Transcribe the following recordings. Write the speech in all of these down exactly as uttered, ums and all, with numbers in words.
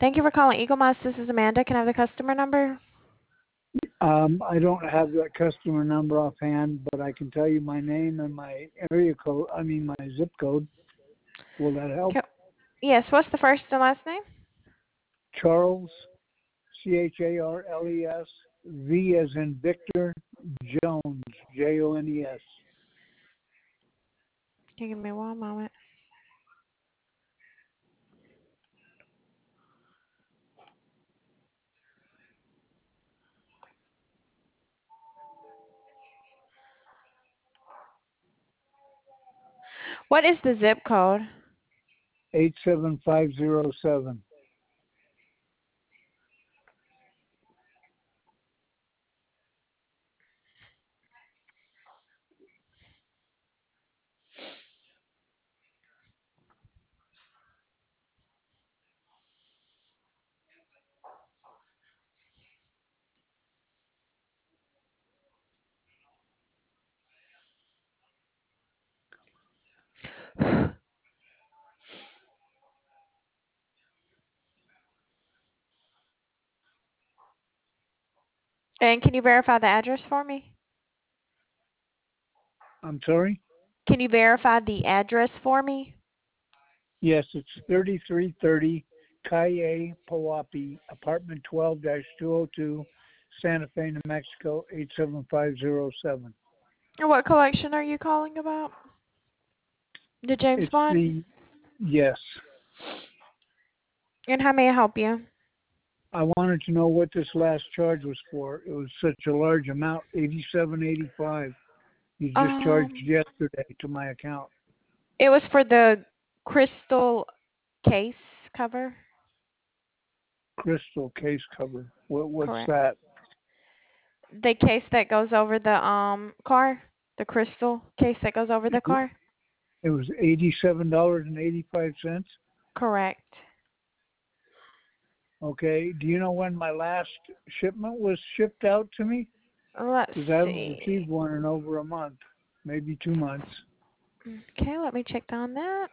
Thank you for calling Eagle Moss. This is Amanda. Can I have the customer number? Um, I don't have that customer number offhand, but I can tell you my name and my area code, I mean my zip code. Will that help? Okay. Yes, what's the first and last name? Charles, C H A R L E S, V as in Victor, Jones, J O N E S. Can you give me one moment? What is the zip code? eight seven five zero seven. And can you verify the address for me? I'm sorry? Can you verify the address for me? Yes, it's thirty-three thirty Calle Poapi, apartment twelve dash two oh two, Santa Fe, New Mexico, eight seven five zero seven. And what collection are you calling about? The James It's Bond? the, yes. And how may I help you? I wanted to know what this last charge was for. It was such a large amount, eighty-seven eighty-five. You just charged Um, yesterday to my account. it was for the crystal case cover. Crystal case cover. What what's Correct. that? The case that goes over the um car, the crystal case that goes over the car. It was eighty-seven dollars and eighty-five cents. Correct. Okay. Do you know when my last shipment was shipped out to me? Let's Because I haven't see. received one in over a month, maybe two months. Okay, let me check on that.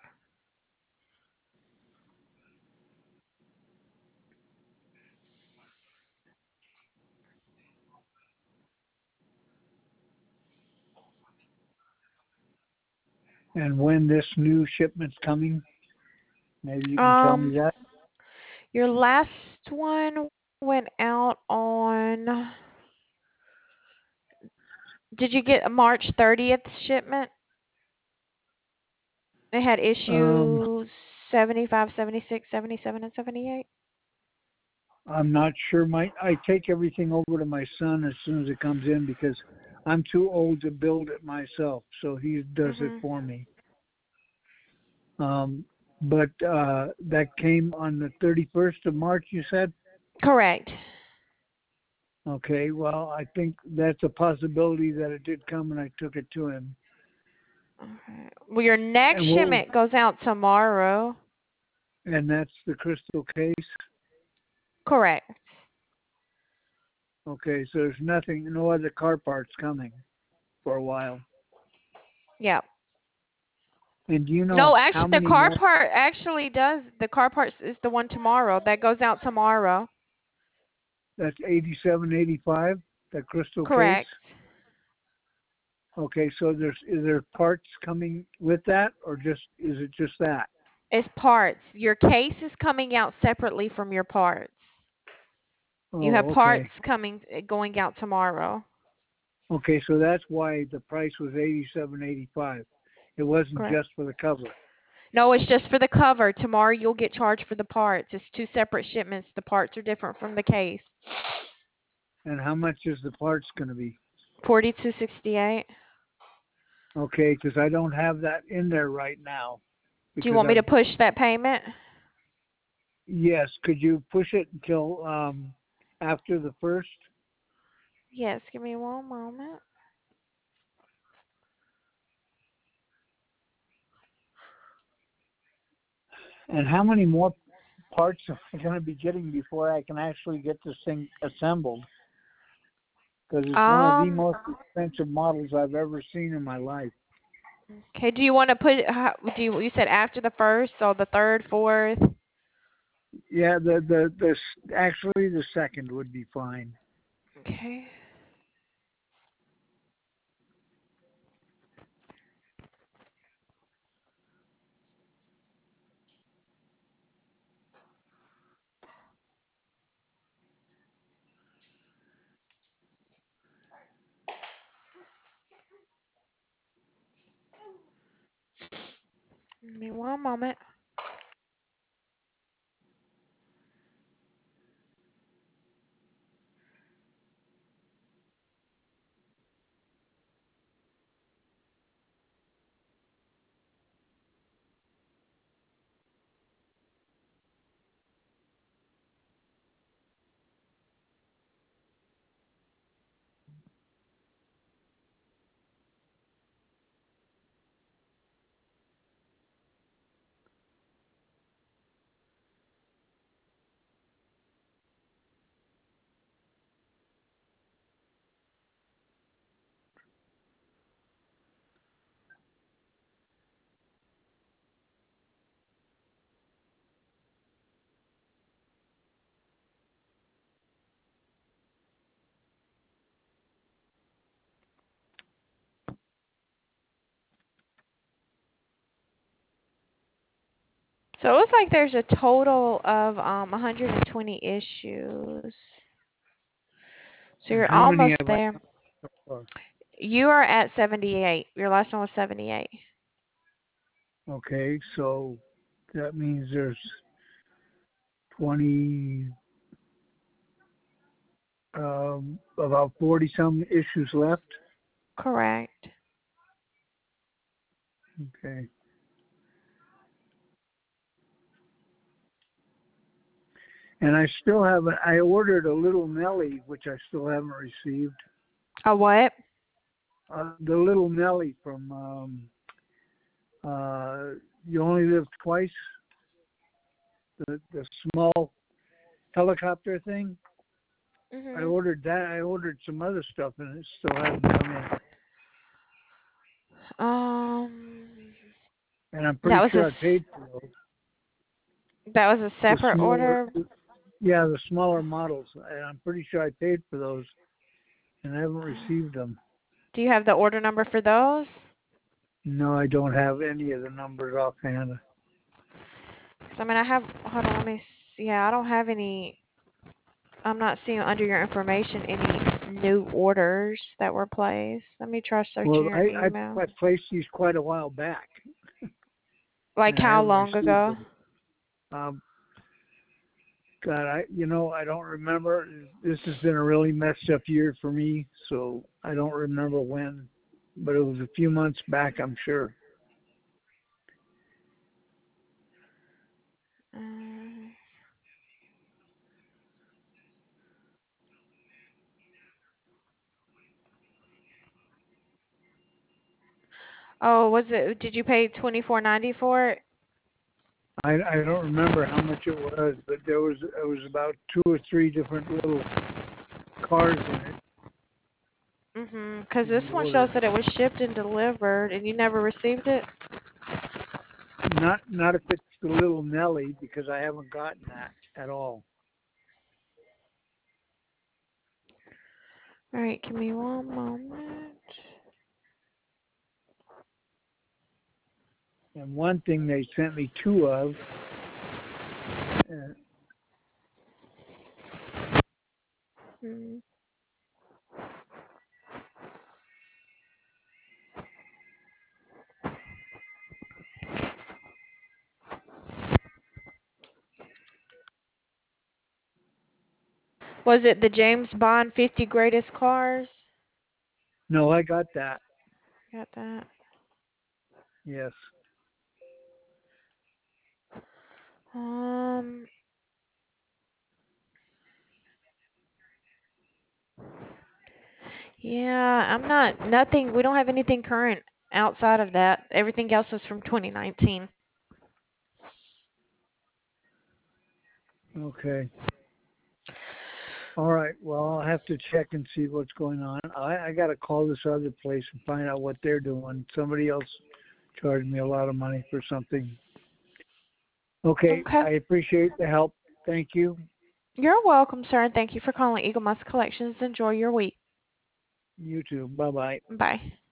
And when this new shipment's coming, maybe you can tell Um, me that. your last one went out on. Did you get a March thirtieth shipment? It had Um, issues seventy-five, seventy-six, seventy-seven, and seventy-eight. I'm not sure. My I take everything over to my son as soon as it comes in because I'm too old to build it myself. So he does it Mhm. for me. Um, but uh, that came on the thirty-first of March. You said? Correct. Okay. Well, I think that's a possibility that it did come, and I took it to him. Okay. Well, your next And what? shipment goes out tomorrow. And that's the crystal case. Correct. Okay. So there's nothing, no other car parts coming for a while. Yeah. And do you know No, how actually, the many car more? part actually does. The car parts is the one tomorrow that goes out tomorrow. That's eighty-seven eighty-five. That crystal case. Correct. Okay, so there's is there parts coming with that, or just is it just that? It's parts. Your case is coming out separately from your parts. You have Oh, parts okay. coming going out tomorrow. Okay, so that's why the price was eighty-seven eighty-five. It wasn't Correct. just for the cover. No, it's just for the cover. Tomorrow you'll get charged for the parts. It's two separate shipments. The parts are different from the case. And how much is the parts going to be? Forty-two sixty-eight. Okay, because I don't have that in there right now. Do you Because want me I to push that payment? yes, could you push it until um after the first? Yes. Give me one moment. And how many more parts am I going to be getting before I can actually get this thing assembled? Because it's one of the Um. most expensive models I've ever seen in my life. Okay. Do you want to put? How, do you? You said after the first, so the third, fourth. Yeah, the, the, the, s- actually the second would be fine. Okay. Give me one moment. So it looks like there's a total of um one hundred twenty issues. So And you're how many almost have I there. done so far? You are at seventy-eight. Your last one was seventy-eight. Okay, so that means there's twenty, um, about forty some issues left. Correct. Okay. And I still haven't, I ordered a little Nelly, which I still haven't received. A what? Uh, the little Nelly from, um, uh, You Only Live Twice, the, the small helicopter thing. I Mhm. ordered that. I ordered some other stuff and it still hasn't come in. Um, And I'm that pretty was a sure I s- paid for those. that was a The separate smaller, order. yeah, the smaller models. And I'm pretty sure I paid for those and I haven't received them. Do you have the order number for those? No, I don't have any of the numbers offhand. 'Cause, I mean, I have. Hold on, let me. See. Yeah, I don't have any. I'm not seeing under your information any new orders that were placed. Let me try searching Well, your I, I, email. I placed these quite a while back Like and I how haven't long received ago? them. Um, God, I, you know, I don't remember. This has been a really messed up year for me, so I don't remember when, but it was a few months back, I'm sure. Um, oh, was it? Did you pay twenty four ninety for it? I, I don't remember how much it was, but there was it was about two or three different little cars in it Mhm. Because in this the one shows order. that it was shipped and delivered, and you never received it. Not not if it's the little Nelly, because I haven't gotten that at all. All right, give me one moment. And one thing they sent me two of. Uh, Hmm. Was it the James Bond fifty Greatest Cars? no, I got that. Got that. Yes. Um. Yeah, I'm not. Nothing. We don't have anything current outside of that. Everything else is from twenty nineteen. Okay. All right. Well, I'll have to check and see what's going on. I, I got to call this other place and find out what they're doing. Somebody else charged me a lot of money for something. Okay. Okay. I appreciate the help. Thank you. You're welcome, sir, and thank you for calling Eagle Moss Collections. Enjoy your week. You too. Bye bye. Bye.